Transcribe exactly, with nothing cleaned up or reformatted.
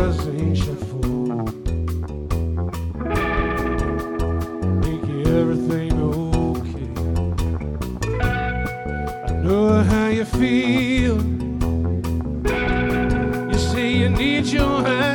ain't your fault. Make everything okay. I know how you feel. You say you need your hand.